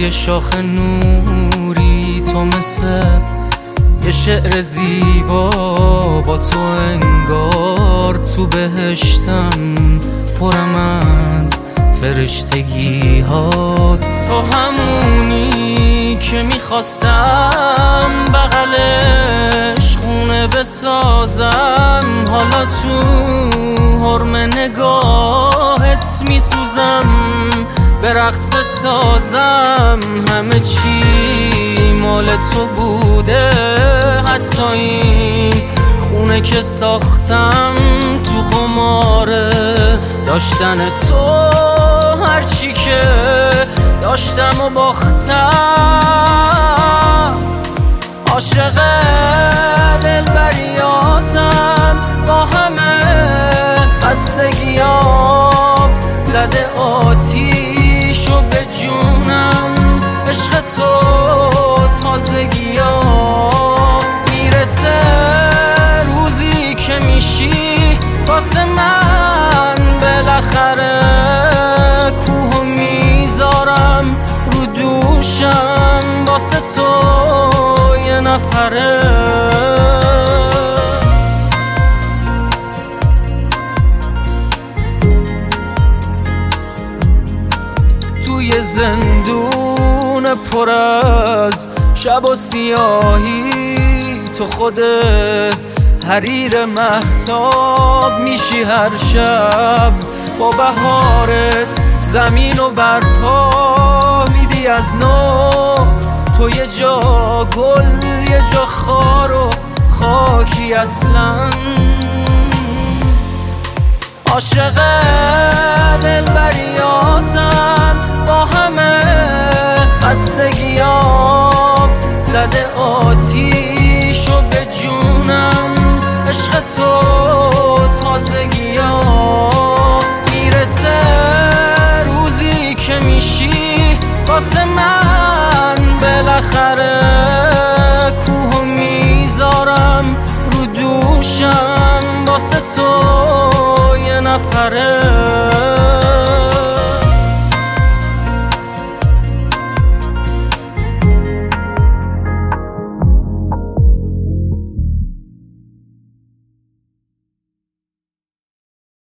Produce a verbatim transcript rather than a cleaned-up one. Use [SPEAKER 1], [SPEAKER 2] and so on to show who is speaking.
[SPEAKER 1] یه شاخ نوری، تو مثل یه شعر زیبا، با تو انگار تو بهشتم، پرم از فرشتگی هات. تو همونی که میخواستم بغلش خونه بسازم، حالا تو حرم نگاهت میسوزم، به رقص سازم. همه چی مال تو بوده، حتی این خونه که ساختم تو قماره داشتن تو. هرچی که داشتم و باختم، عاشق دلبریاتم، با همه خستگیام زده آتیشو به جونم. عشق تو تازگیام، میرسه روزی که میشی واسه من بالاخره. کوه میذارم رو دوشم واسه تو یه نفره. توی زندون پر از شب و سیاهی، تو خود حریر مهتاب میشی هر شب. با بهارت زمین و برپا میدی از نو، تو یه جا گل یه جا خار و خاکی اصلا. عاشق دلبریاتم، با همه خستگیام زده آتیشو به جونم. عشق تو تازگیام، میرسه روزی که میشی واسه من بالاخره. کوه میذارم رو دوشم واسه تو یه نفره.